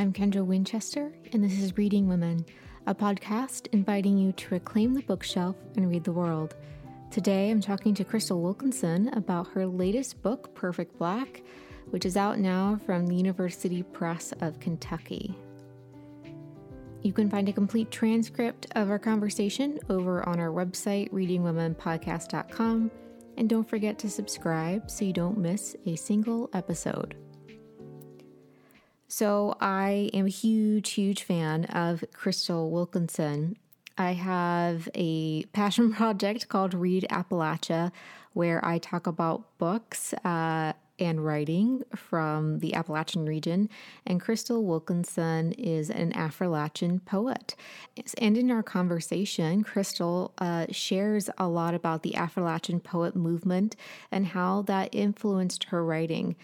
I'm Kendra Winchester, and this is Reading Women, a podcast inviting you to reclaim the bookshelf and read the world. Today, I'm talking to Crystal Wilkinson about her latest book, Perfect Black, which is out now from the University Press of Kentucky. You can find a complete transcript of our conversation over on our website, readingwomenpodcast.com, and don't forget to subscribe so you don't miss a single episode. So I am a huge fan of Crystal Wilkinson. I have a passion project called Read Appalachia, where I talk about books and writing from the Appalachian region, and Crystal Wilkinson is an Appalachian poet. And in our conversation, Crystal shares a lot about the Appalachian poet movement and how that influenced her writing.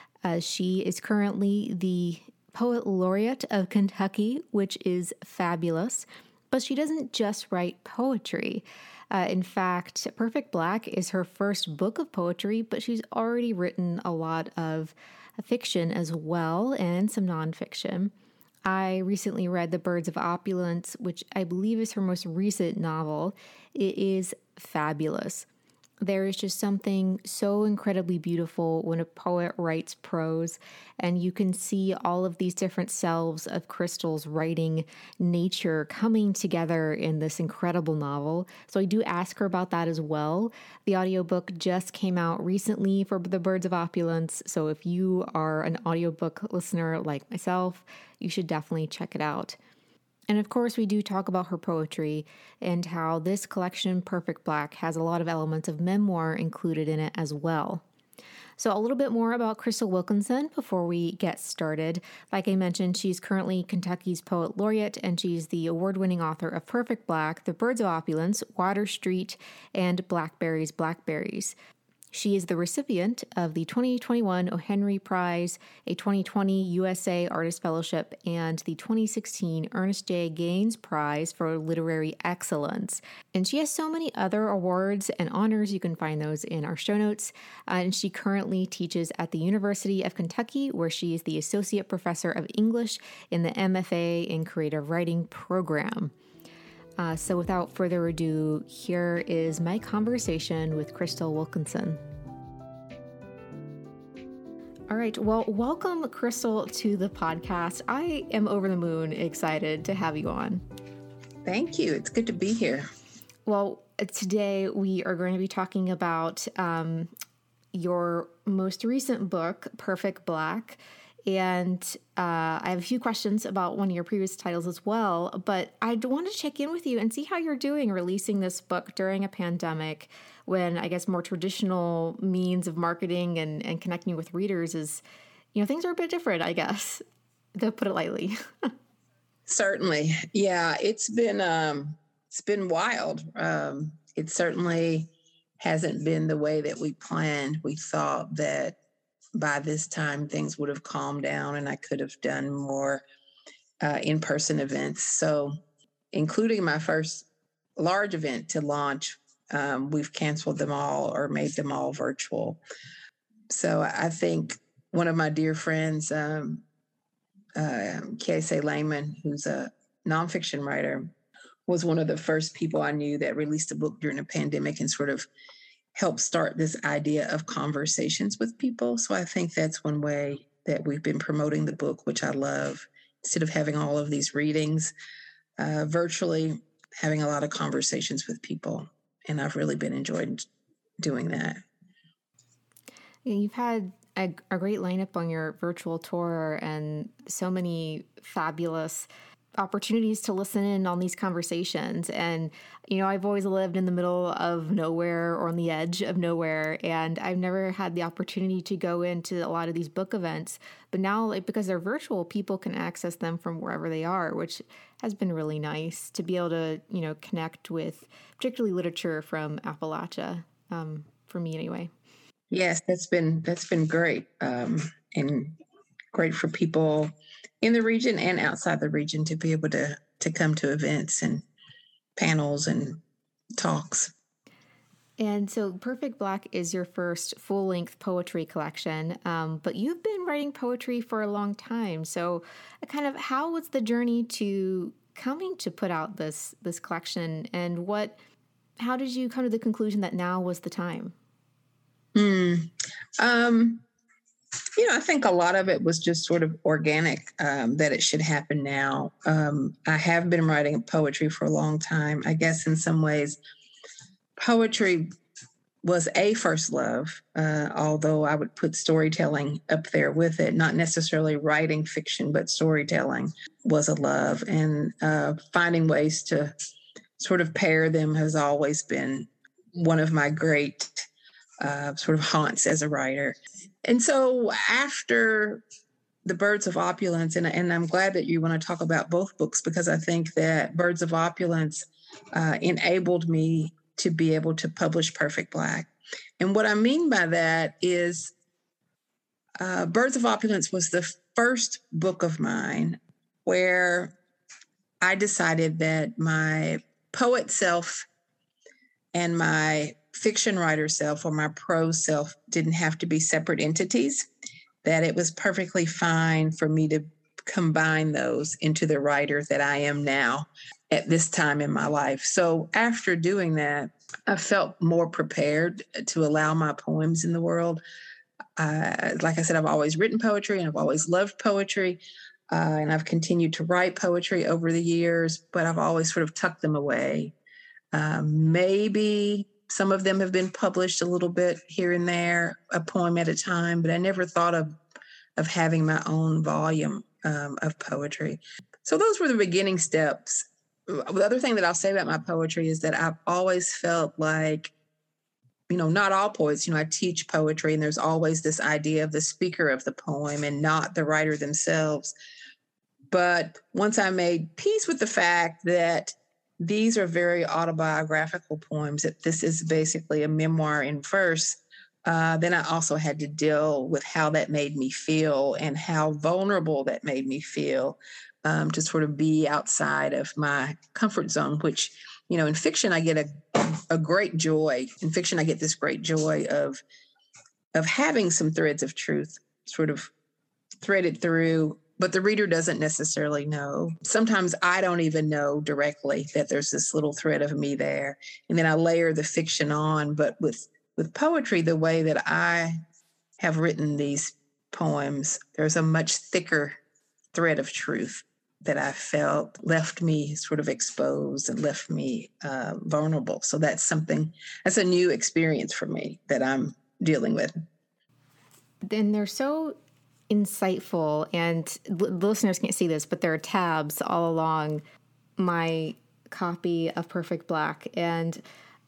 She is currently the Poet Laureate of Kentucky, which is fabulous. But she doesn't just write poetry. In fact, Perfect Black is her first book of poetry, but she's already written a lot of fiction as well and some nonfiction. I recently read The Birds of Opulence, which I believe is her most recent novel. It is fabulous. There is just something so incredibly beautiful when a poet writes prose, and you can see all of these different selves of Crystal's writing nature coming together in this incredible novel. So I do ask her about that as well. The audiobook just came out recently for The Birds of Opulence, so if you are an audiobook listener like myself, you should definitely check it out. And of course, we do talk about her poetry and how this collection, Perfect Black, has a lot of elements of memoir included in it as well. So a little bit more about Crystal Wilkinson before we get started. Like I mentioned, she's currently Kentucky's Poet Laureate, and she's the award-winning author of Perfect Black, The Birds of Opulence, Water Street, and Blackberries. She is the recipient of the 2021 O. Henry Prize, a 2020 USA Artist Fellowship, and the 2016 Ernest J. Gaines Prize for Literary Excellence. And she has so many other awards and honors. You can find those in our show notes. And she currently teaches at the University of Kentucky, where she is the Associate Professor of English in the MFA in Creative Writing program. So without further ado, here is my conversation with Crystal Wilkinson. All right. Well, welcome, Crystal, to the podcast. I am over the moon excited to have you on. Thank you. It's good to be here. Well, today we are going to be talking about your most recent book, Perfect Black. And I have a few questions about one of your previous titles as well, but I want to check in with you and see how you're doing releasing this book during a pandemic when I guess more traditional means of marketing and connecting with readers is, things are a bit different, I guess, to put it lightly. Certainly. Yeah, it's been wild. It certainly hasn't been the way that we planned. We thought that by this time, things would have calmed down and I could have done more in-person events. So including my first large event to launch, we've canceled them all or made them all virtual. So I think one of my dear friends, Kiese Lehman, who's a nonfiction writer, was one of the first people I knew that released a book during a pandemic and sort of help start this idea of conversations with people. So I think that's one way that we've been promoting the book, which I love. Instead of having all of these readings virtually, having a lot of conversations with people. And I've really been enjoying doing that. You've had a great lineup on your virtual tour and so many fabulous opportunities to listen in on these conversations. And, I've always lived in the middle of nowhere or on the edge of nowhere. And I've never had the opportunity to go into a lot of these book events. But now, because they're virtual, people can access them from wherever they are, which has been really nice to be able to, connect with particularly literature from Appalachia, for me anyway. Yes, that's been great. And great for people in the region and outside the region to be able to come to events and panels and talks. And so Perfect Black is your first full-length poetry collection, but you've been writing poetry for a long time. So kind of how was the journey to coming to put out this collection, and how did you come to the conclusion that now was the time? Mm. Um, I think a lot of it was just sort of organic, that it should happen now. I have been writing poetry for a long time. I guess in some ways, poetry was a first love, although I would put storytelling up there with it, not necessarily writing fiction, but storytelling was a love. And finding ways to sort of pair them has always been one of my great sort of haunts as a writer. And so after the Birds of Opulence, and I'm glad that you want to talk about both books, because I think that Birds of Opulence enabled me to be able to publish Perfect Black. And what I mean by that is Birds of Opulence was the first book of mine where I decided that my poet self and my fiction writer self or my prose self didn't have to be separate entities, that it was perfectly fine for me to combine those into the writer that I am now at this time in my life. So after doing that, I felt more prepared to allow my poems in the world. Like I said, I've always written poetry and I've always loved poetry. And I've continued to write poetry over the years, but I've always sort of tucked them away. Maybe some of them have been published a little bit here and there, a poem at a time, but I never thought of having my own volume of poetry. So those were the beginning steps. The other thing that I'll say about my poetry is that I've always felt like, not all poets, I teach poetry, and there's always this idea of the speaker of the poem and not the writer themselves. But once I made peace with the fact that these are very autobiographical poems, that this is basically a memoir in verse, then I also had to deal with how that made me feel and how vulnerable that made me feel, to sort of be outside of my comfort zone, which, in fiction, I get a great joy. In fiction, I get this great joy of having some threads of truth sort of threaded through, but the reader doesn't necessarily know. Sometimes I don't even know directly that there's this little thread of me there. And then I layer the fiction on. But with poetry, the way that I have written these poems, there's a much thicker thread of truth that I felt left me sort of exposed and left me vulnerable. So that's a new experience for me that I'm dealing with. Then they're so insightful, and the listeners can't see this, but there are tabs all along my copy of Perfect Black. And,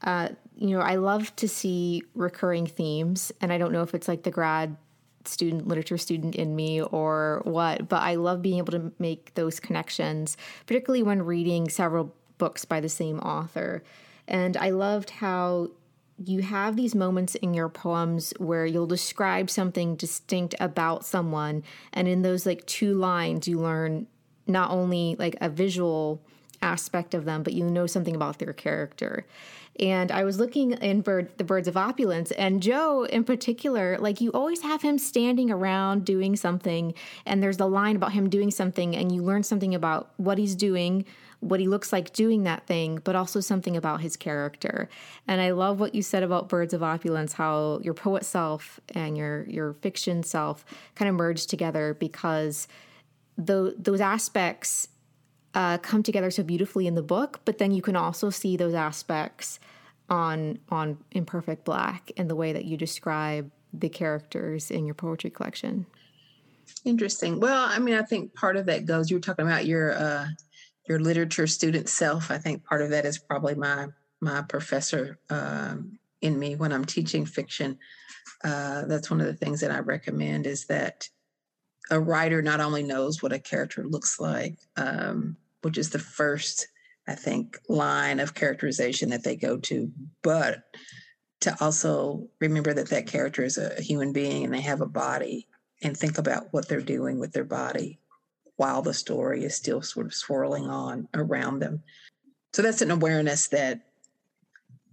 I love to see recurring themes, and I don't know if it's like the literature student in me or what, but I love being able to make those connections, particularly when reading several books by the same author. And I loved how you have these moments in your poems where you'll describe something distinct about someone, and in those like 2 lines you learn not only like a visual aspect of them, but you know something about their character. And I was looking in the Birds of Opulence, and Joe in particular, like you always have him standing around doing something, and there's the line about him doing something, and you learn something about what he's doing, what he looks like doing that thing, but also something about his character. And I love what you said about Birds of Opulence, how your poet self and your fiction self kind of merge together, because those aspects come together so beautifully in the book, but then you can also see those aspects on Perfect Black and the way that you describe the characters in your poetry collection. Interesting. Well, I mean, I think part of that goes, you were talking about your literature student self. I think part of that is probably my professor in me when I'm teaching fiction. That's one of the things that I recommend, is that a writer not only knows what a character looks like, which is the first, I think, line of characterization that they go to, but to also remember that character is a human being and they have a body, and think about what they're doing with their body while the story is still sort of swirling on around them. So that's an awareness that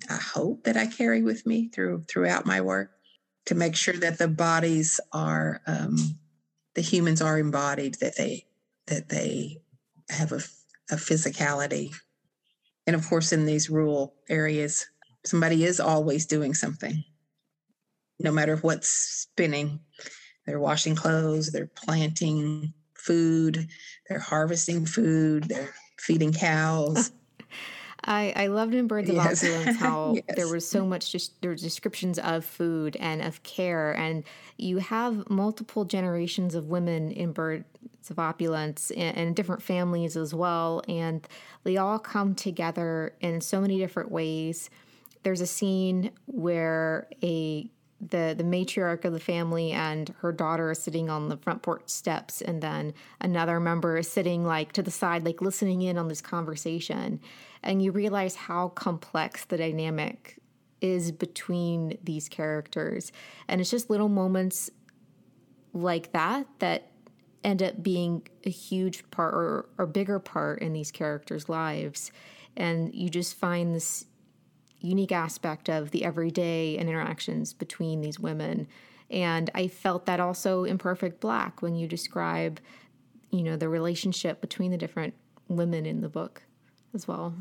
I hope that I carry with me throughout my work, to make sure that the bodies are, the humans are embodied, that they have a physicality. And of course, in these rural areas, somebody is always doing something, no matter what's spinning. They're washing clothes, they're planting food, they're harvesting food, they're feeding cows. I loved in Birds of Yes. Opulence how there Yes. was so much, just there were descriptions of food and of care, and you have multiple generations of women in Birds of Opulence and different families as well, and they all come together in so many different ways. There's a scene where the matriarch of the family and her daughter are sitting on the front porch steps, and then another member is sitting like to the side, like listening in on this conversation, and you realize how complex the dynamic is between these characters. And it's just little moments like that end up being a huge part or bigger part in these characters' lives, and you just find this unique aspect of the everyday and interactions between these women. And I felt that also in Perfect Black when you describe, the relationship between the different women in the book as well.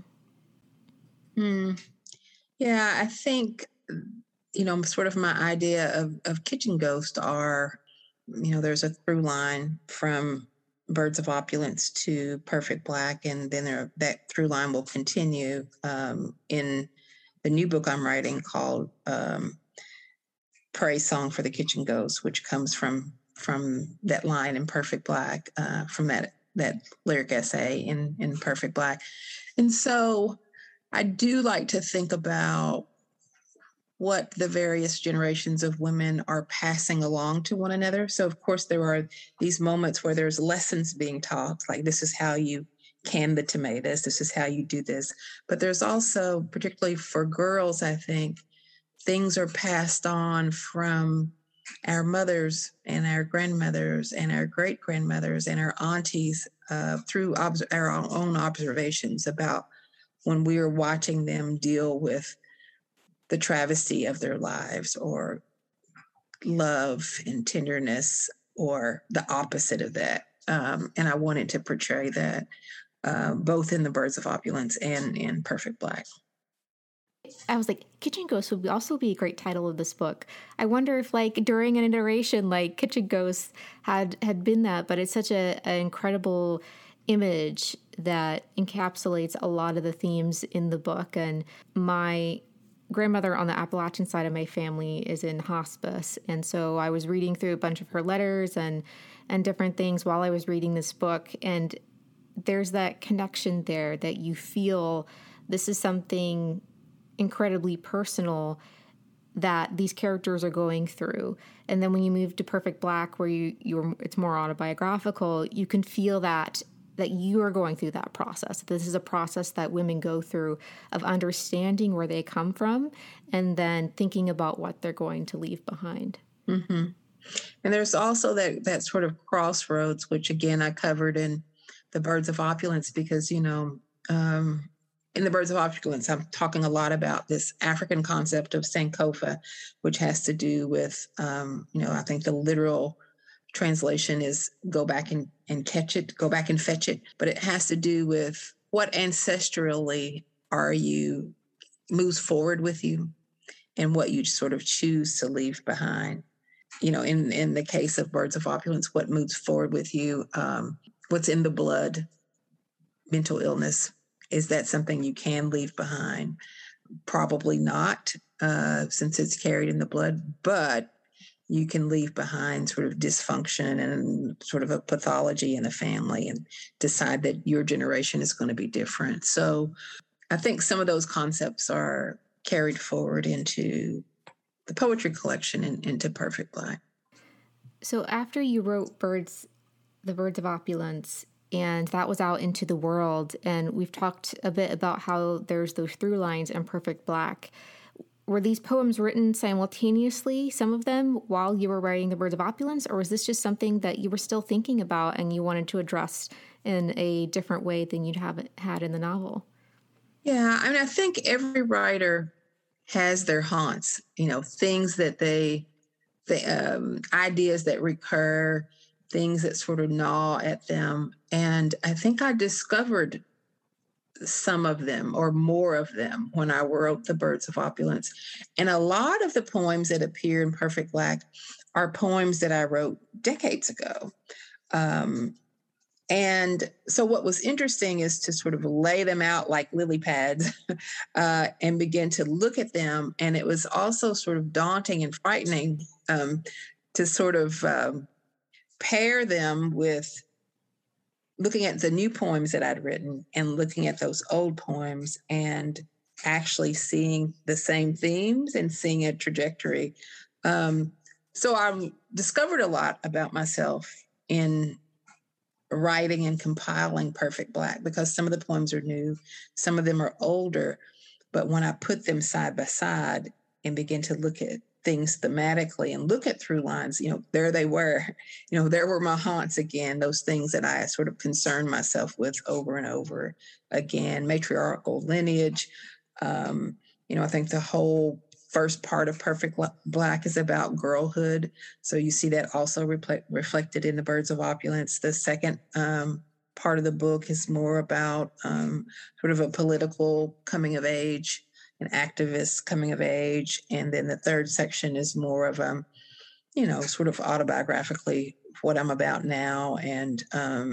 Yeah, I think, sort of my idea of kitchen ghost are, there's a through line from Birds of Opulence to Perfect Black, and then that through line will continue in the new book I'm writing called Praise Song for the Kitchen Ghost, which comes from that line in Perfect Black, from that lyric essay in Perfect Black. And so I do like to think about what the various generations of women are passing along to one another. So, of course, there are these moments where there's lessons being taught, like this is how you can the tomatoes, this is how you do this. But there's also, particularly for girls, I think, things are passed on from our mothers and our grandmothers and our great grandmothers and our aunties through our own observations about when we are watching them deal with the travesty of their lives, or love and tenderness, or the opposite of that. And I wanted to portray that both in the Birds of Opulence and in Perfect Black. I was like, Kitchen Ghosts would also be a great title of this book. I wonder if, like, during an iteration, like Kitchen Ghosts had been that, but it's such an incredible image that encapsulates a lot of the themes in the book. And my grandmother on the Appalachian side of my family is in hospice, and so I was reading through a bunch of her letters and different things while I was reading this book, and there's that connection there that you feel this is something incredibly personal that these characters are going through. And then when you move to Perfect Black, where it's more autobiographical, you can feel that you are going through that process. This is a process that women go through of understanding where they come from and then thinking about what they're going to leave behind. Mm-hmm. And there's also that sort of crossroads, which again I covered in the Birds of Opulence, because in the Birds of Opulence, I'm talking a lot about this African concept of Sankofa, which has to do with, I think the literal translation is go back and catch it, go back and fetch it. But it has to do with what ancestrally moves forward with you, and what you sort of choose to leave behind. In the case of Birds of Opulence, what moves forward with you, what's in the blood, mental illness. Is that something you can leave behind? Probably not, since it's carried in the blood, but you can leave behind sort of dysfunction and sort of a pathology in the family and decide that your generation is going to be different. So I think some of those concepts are carried forward into the poetry collection and into Perfect Black. So after you wrote the Birds of Opulence, and that was out into the world, and we've talked a bit about how there's those through lines in Perfect Black. Were these poems written simultaneously, some of them, while you were writing the Birds of Opulence, or was this just something that you were still thinking about and you wanted to address in a different way than you'd have had in the novel? Yeah, I mean, I think every writer has their haunts, things that the ideas that recur, things that sort of gnaw at them. And I think I discovered some of them or more of them when I wrote The Birds of Opulence. And a lot of the poems that appear in Perfect Black are poems that I wrote decades ago. And so what was interesting is to sort of lay them out like lily pads and begin to look at them. And it was also sort of daunting and frightening to sort of pair them with looking at the new poems that I'd written and looking at those old poems and actually seeing the same themes and seeing a trajectory. So I discovered a lot about myself in writing and compiling Perfect Black, because some of the poems are new, some of them are older, but when I put them side by side and begin to look at things thematically and look at through lines, there they were, there were my haunts again, those things that I sort of concerned myself with over and over again, matriarchal lineage. I think the whole first part of Perfect Black is about girlhood. So you see that also reflected in The Birds of Opulence. The second part of the book is more about sort of a political coming of age, an activist coming of age. And then the third section is more of sort of autobiographically what I'm about now, and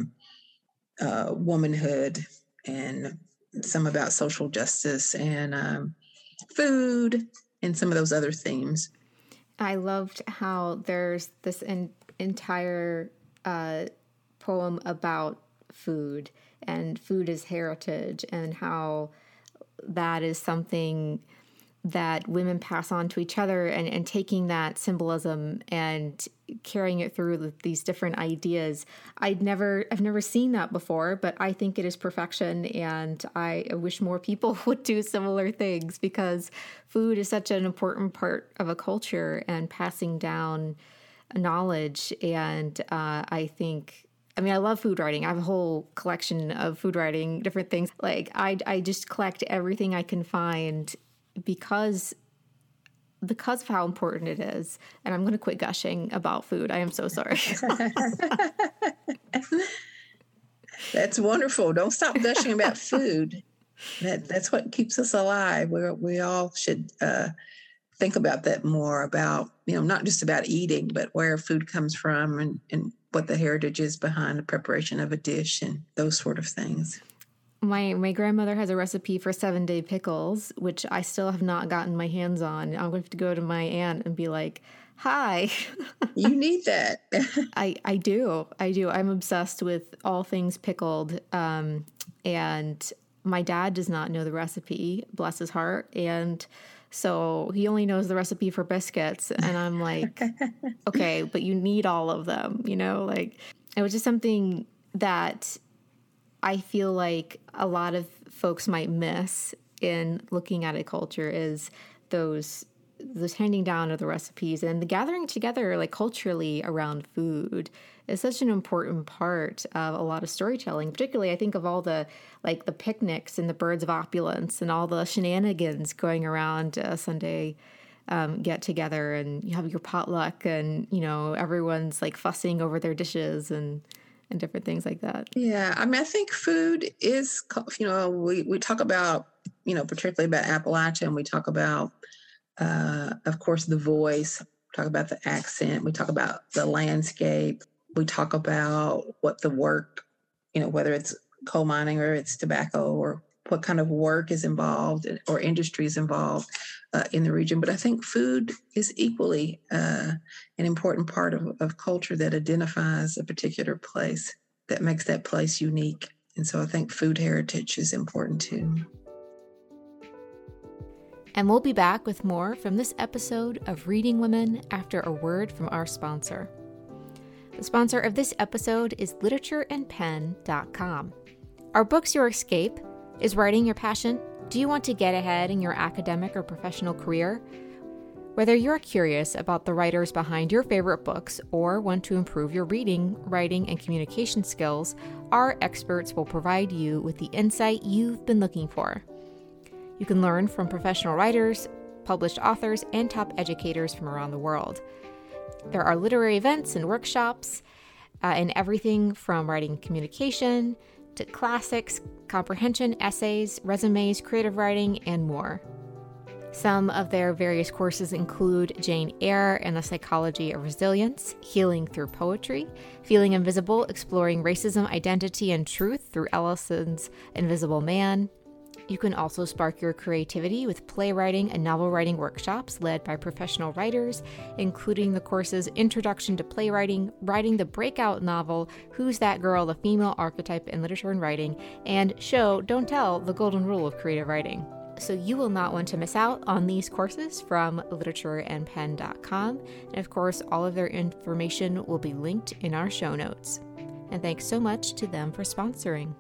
womanhood, and some about social justice and food, and some of those other themes. I loved how there's this entire poem about food and food as heritage, and how that is something that women pass on to each other, and taking that symbolism and carrying it through these different ideas. I've never seen that before, but I think it is perfection, and I wish more people would do similar things, because food is such an important part of a culture and passing down knowledge. And I love food writing. I have a whole collection of food writing, different things. Like I just collect everything I can find because of how important it is. And I'm going to quit gushing about food. I am so sorry. That's wonderful. Don't stop gushing about food. That's what keeps us alive. We all should think about that more, about, not just about eating, but where food comes from, and what the heritage is behind the preparation of a dish, and those sort of things. My grandmother has a recipe for 7-day pickles, which I still have not gotten my hands on. I'm going to have to go to my aunt and be like, hi. You need that. I do. I'm obsessed with all things pickled. And my dad does not know the recipe, bless his heart. And so he only knows the recipe for biscuits. And I'm like, okay, but you need all of them, it was just something that I feel like a lot of folks might miss in looking at a culture, is those handing down of the recipes and the gathering together, like culturally around food, is such an important part of a lot of storytelling. Particularly, I think of all the picnics and the Birds of Opulence and all the shenanigans going around a Sunday get together, and you have your potluck, and everyone's like fussing over their dishes and different things like that. Yeah. I think food is, we talk about, particularly about Appalachia, and we talk about, of course, the voice, talk about the accent, we talk about the landscape, we talk about what the work, whether it's coal mining or it's tobacco, or what kind of work is involved or industry is involved in the region. But I think food is equally an important part of culture that identifies a particular place, that makes that place unique. And so I think food heritage is important too. And we'll be back with more from this episode of Reading Women after a word from our sponsor. The sponsor of this episode is literatureandpen.com. Are books your escape? Is writing your passion? Do you want to get ahead in your academic or professional career? Whether you're curious about the writers behind your favorite books or want to improve your reading, writing, and communication skills, our experts will provide you with the insight you've been looking for. You can learn from professional writers, published authors and top educators from around the world. There are literary events and workshops in everything from writing communication to classics, comprehension, essays, resumes, creative writing, and more. Some of their various courses include Jane Eyre and the Psychology of Resilience, Healing Through Poetry, Feeling Invisible, Exploring Racism, Identity, and Truth through Ellison's Invisible Man. You can also spark your creativity with playwriting and novel writing workshops led by professional writers, including the courses Introduction to Playwriting, Writing the Breakout Novel, Who's That Girl, the Female Archetype in Literature and Writing, and Show, Don't Tell, the Golden Rule of Creative Writing. So you will not want to miss out on these courses from literatureandpen.com. And of course, all of their information will be linked in our show notes. And thanks so much to them for sponsoring.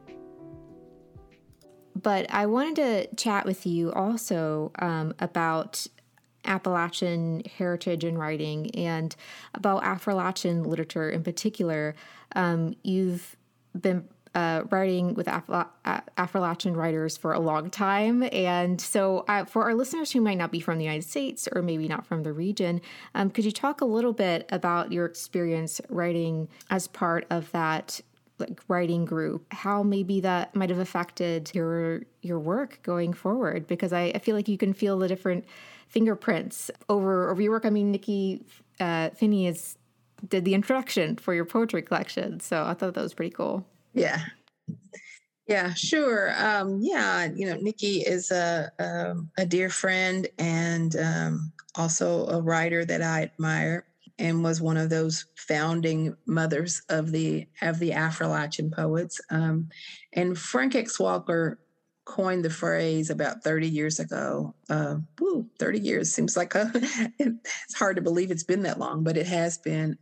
But I wanted to chat with you also about Appalachian heritage and writing and about Appalachian literature in particular. You've been writing with Appalachian writers for a long time. And so for our listeners who might not be from the United States or maybe not from the region, could you talk a little bit about your experience writing as part of that writing group, how maybe that might have affected your work going forward? Because I feel like you can feel the different fingerprints over your work. I mean, Nikki Finney did the introduction for your poetry collection. So I thought that was pretty cool. Yeah. Yeah, sure. Nikki is a dear friend and also a writer that I admire, and was one of those founding mothers of the Appalachian poets. And Frank X. Walker coined the phrase about 30 years ago. 30 years seems like it's hard to believe it's been that long, but it has been.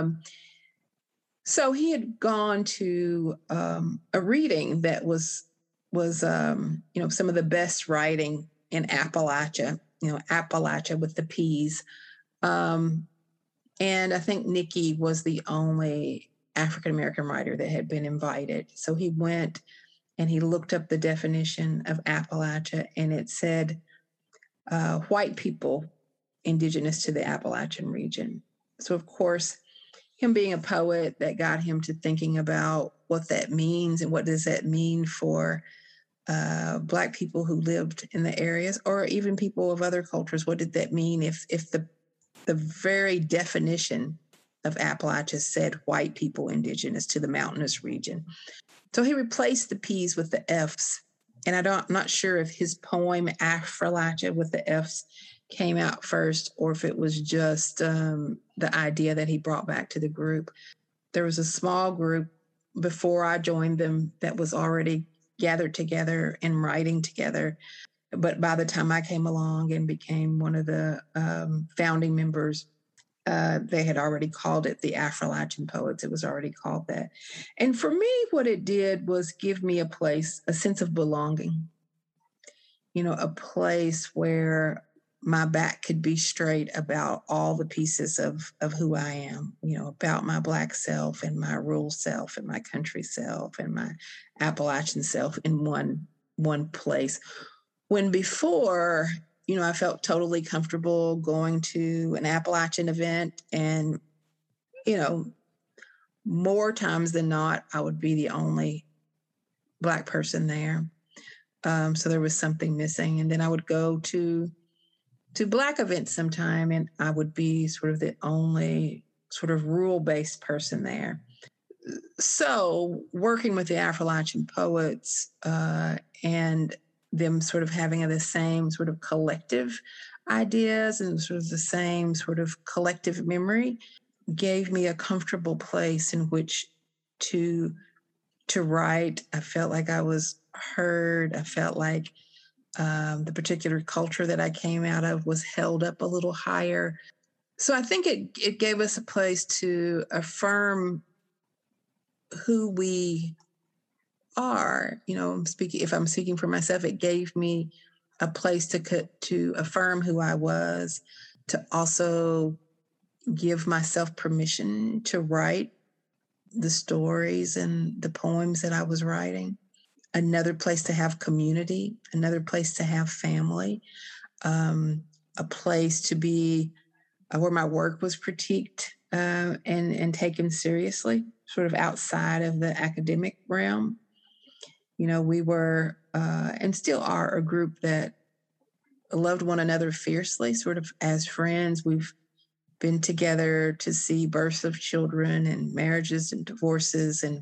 So he had gone to a reading that was some of the best writing in Appalachia, Appalachia with the P's. And I think Nikki was the only African-American writer that had been invited. So he went and he looked up the definition of Appalachia, and it said white people indigenous to the Appalachian region. So, of course, him being a poet, that got him to thinking about what that means and what does that mean for Black people who lived in the areas, or even people of other cultures. What did that mean if the very definition of Appalachia said white people indigenous to the mountainous region? So he replaced the P's with the F's. And I'm not sure if his poem Affrilachian with the F's came out first, or if it was just the idea that he brought back to the group. There was a small group before I joined them that was already gathered together and writing together. But by the time I came along and became one of the founding members, they had already called it the Affrilachian Poets. It was already called that. And for me, what it did was give me a place, a sense of belonging, a place where my back could be straight about all the pieces of who I am, about my Black self and my rural self and my country self and my Appalachian self in one place. When before, I felt totally comfortable going to an Appalachian event, and, more times than not, I would be the only Black person there. So there was something missing. And then I would go to Black events sometime, and I would be sort of the only sort of rural-based person there. So working with the Appalachian poets and them sort of having the same sort of collective ideas and sort of the same sort of collective memory gave me a comfortable place in which to write. I felt like I was heard. I felt like the particular culture that I came out of was held up a little higher. So I think it gave us a place to affirm who we are. If I'm speaking for myself, it gave me a place to affirm who I was, to also give myself permission to write the stories and the poems that I was writing. Another place to have community, another place to have family. a place to be where my work was critiqued and taken seriously, sort of outside of the academic realm. We were and still are a group that loved one another fiercely, sort of as friends. We've been together to see births of children and marriages and divorces and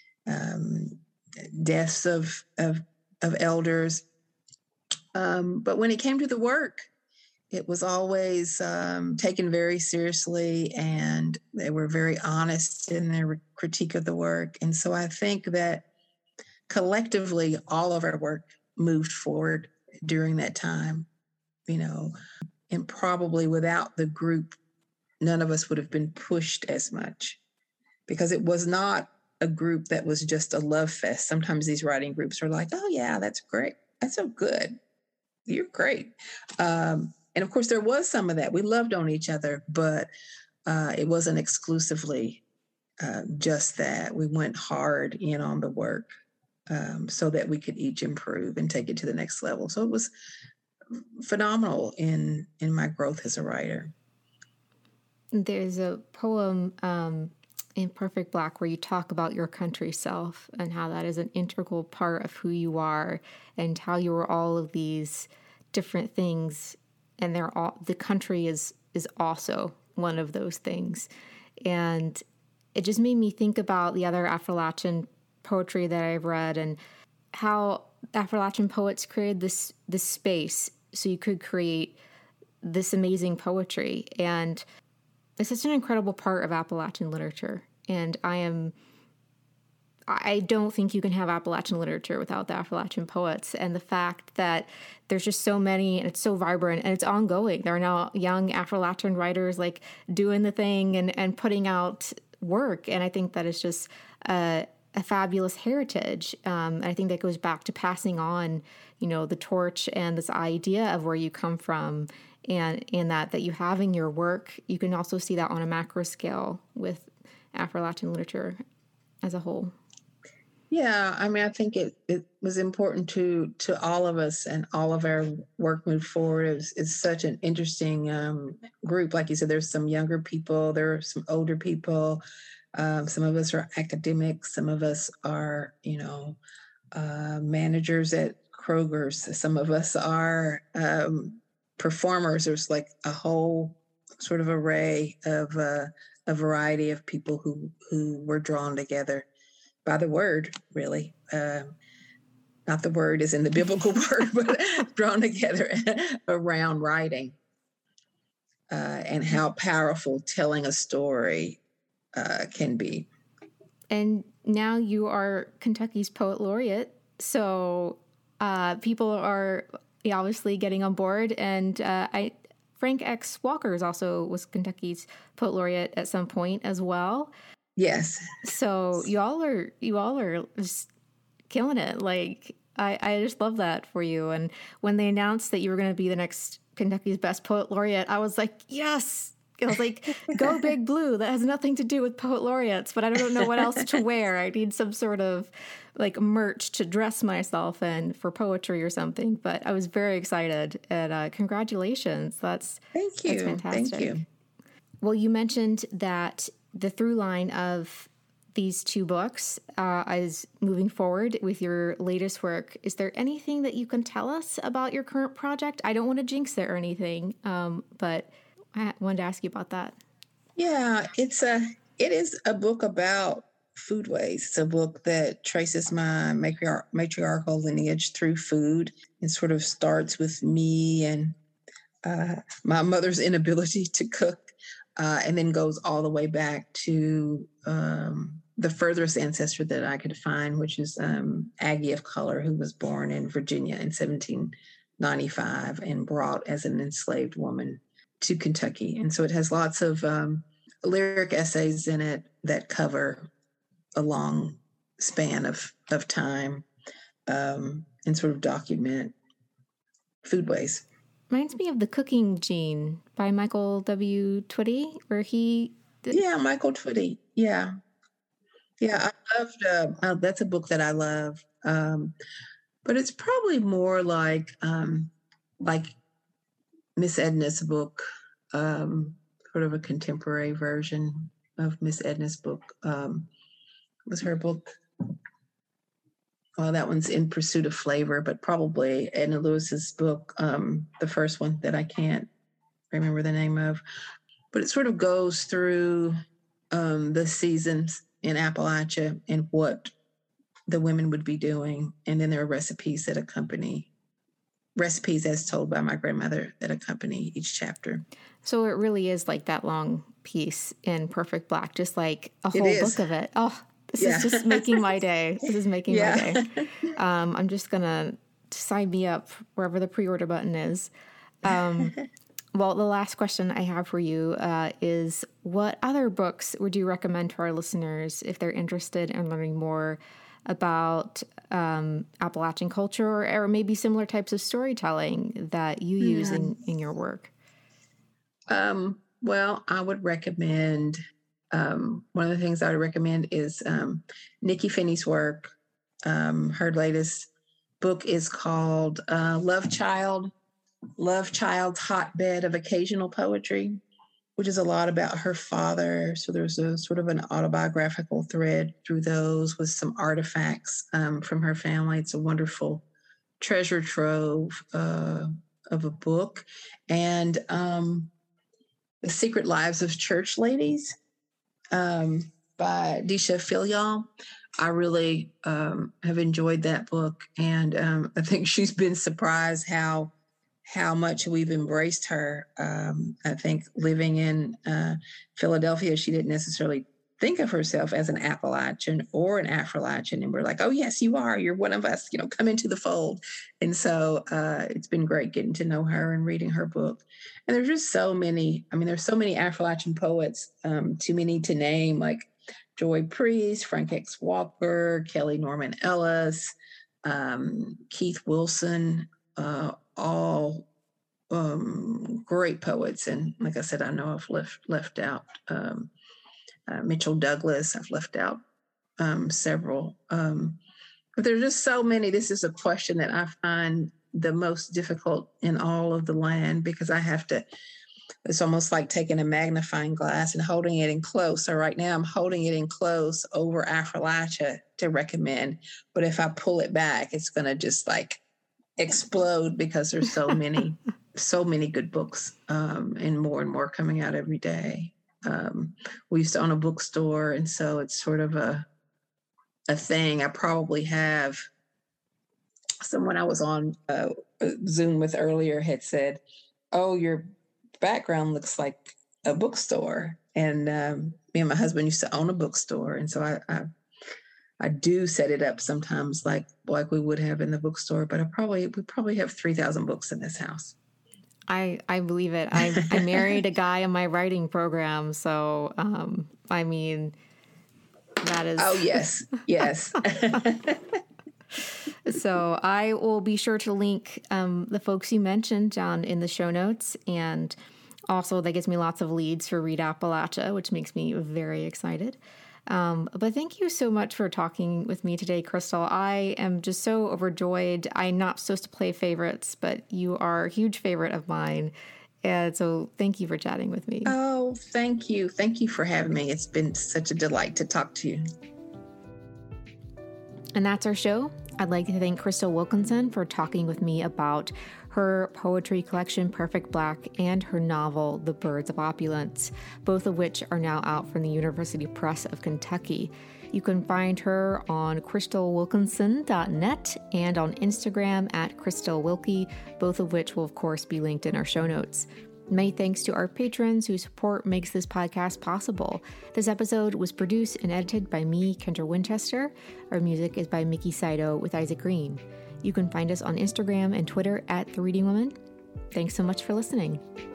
deaths of elders. But when it came to the work, it was always taken very seriously, and they were very honest in their critique of the work. And so I think that collectively, all of our work moved forward during that time, and probably without the group, none of us would have been pushed as much, because it was not a group that was just a love fest. Sometimes these writing groups are like, oh yeah, that's great. That's so good. You're great. And of course there was some of that. We loved on each other, but it wasn't exclusively just that. We went hard in on the work so that we could each improve and take it to the next level. So it was phenomenal in my growth as a writer. There's a poem in Perfect Black where you talk about your country self and how that is an integral part of who you are, and how you are all of these different things, and the country is also one of those things. And it just made me think about the other Appalachian poetry that I've read, and how Appalachian poets created this space so you could create this amazing poetry. And it's such an incredible part of Appalachian literature. And I don't think you can have Appalachian literature without the Appalachian poets. And the fact that there's just so many, and it's so vibrant, and it's ongoing. There are now young Appalachian writers like doing the thing and putting out work. And I think that is just a fabulous heritage. And I think that goes back to passing on, the torch and this idea of where you come from, and that you have in your work. You can also see that on a macro scale with Appalachian literature as a whole. Yeah, I mean, I think it was important to all of us, and all of our work moved forward. It's such an interesting group. Like you said, there's some younger people, there are some older people. Some of us are academics. Some of us are, managers at Kroger's. Some of us are performers. There's like a whole sort of array of a variety of people who were drawn together by the word, really. Not the word as in the biblical word, but drawn together around writing, and how powerful telling a story can be. And now you are Kentucky's Poet Laureate. So people are obviously getting on board. And Frank X. Walker also was Kentucky's Poet Laureate at some point as well. Yes. So you all are just killing it. Like, I just love that for you. And when they announced that you were going to be the next Kentucky's Best Poet Laureate, I was like, yes. I was like, go Big Blue. That has nothing to do with poet laureates, but I don't know what else to wear. I need some sort of like merch to dress myself in for poetry or something. But I was very excited, and congratulations. Thank you. That's fantastic. Thank you. Well, you mentioned that the through line of these two books is moving forward with your latest work. Is there anything that you can tell us about your current project? I don't want to jinx it or anything, but I wanted to ask you about that. Yeah, it is a book about foodways. It's a book that traces my matriarchal lineage through food, and sort of starts with me and my mother's inability to cook, and then goes all the way back to the furthest ancestor that I could find, which is Aggie of Color, who was born in Virginia in 1795 and brought as an enslaved woman to Kentucky. And so it has lots of lyric essays in it that cover a long span of time, and sort of document foodways. Reminds me of The Cooking Gene by Michael W. Twitty, where he... Yeah, Michael Twitty. Yeah. Yeah, I loved, that's a book that I love. But it's probably more like Miss Edna's book, sort of a contemporary version of Miss Edna's book. Was her book? Well, that one's In Pursuit of Flavor, but probably Edna Lewis's book, the first one that I can't remember the name of. But it sort of goes through the seasons in Appalachia and what the women would be doing. And then there are recipes that accompany, recipes as told by my grandmother that accompany each chapter. So it really is like that long piece in Perfect Black, just like a whole book of it. Oh, this is just making my day. This is making my day. I'm just going to sign me up wherever the pre-order button is. Well, the last question I have for you is, what other books would you recommend to our listeners if they're interested in learning more about Appalachian culture or maybe similar types of storytelling that you use in your work? Well, I would recommend, one of the things I would recommend is Nikki Finney's work. Her latest book is called Love Child's Hotbed of Occasional Poetry, which is a lot about her father. So there's a sort of an autobiographical thread through those with some artifacts from her family. It's a wonderful treasure trove of a book. And The Secret Lives of Church Ladies by Deesha Philyaw. I really have enjoyed that book. And I think she's been surprised how much we've embraced her. I think living in Philadelphia, she didn't necessarily think of herself as an Appalachian or an Afro-Latin. And we're like, oh, yes, you are. You're one of us, come into the fold. And so it's been great getting to know her and reading her book. And there's just so many, there's so many Afro-Latin poets, too many to name, like Joy Priest, Frank X. Walker, Kelly Norman Ellis, Keith Wilson, all great poets. And like I said, I know I've left out Mitchell Douglas. I've left out several. But there's just so many. This is a question that I find the most difficult in all of the land, because I have to, it's almost like taking a magnifying glass and holding it in close. So right now I'm holding it in close over Appalachia to recommend. But if I pull it back, it's going to just like explode, because there's so many, so many good books and more coming out every day. We used to own a bookstore, and so it's sort of a thing. I probably have someone I was on Zoom with earlier had said, oh, your background looks like a bookstore. And me and my husband used to own a bookstore. And so I do set it up sometimes like we would have in the bookstore, but we probably have 3,000 books in this house. I believe it. I married a guy in my writing program. So, that is. Oh, yes. Yes. So I will be sure to link the folks you mentioned down in the show notes. And also that gives me lots of leads for Read Appalachia, which makes me very excited. But thank you so much for talking with me today, Crystal. I am just so overjoyed. I'm not supposed to play favorites, but you are a huge favorite of mine. And so thank you for chatting with me. Oh, thank you. Thank you for having me. It's been such a delight to talk to you. And that's our show. I'd like to thank Crystal Wilkinson for talking with me about her poetry collection, Perfect Black, and her novel, The Birds of Opulence, both of which are now out from the University Press of Kentucky. You can find her on crystalwilkinson.net and on Instagram at crystalwilkie, both of which will, of course, be linked in our show notes. Many thanks to our patrons whose support makes this podcast possible. This episode was produced and edited by me, Kendra Winchester. Our music is by Mickey Saito with Isaac Green. You can find us on Instagram and Twitter at The Reading Woman. Thanks so much for listening.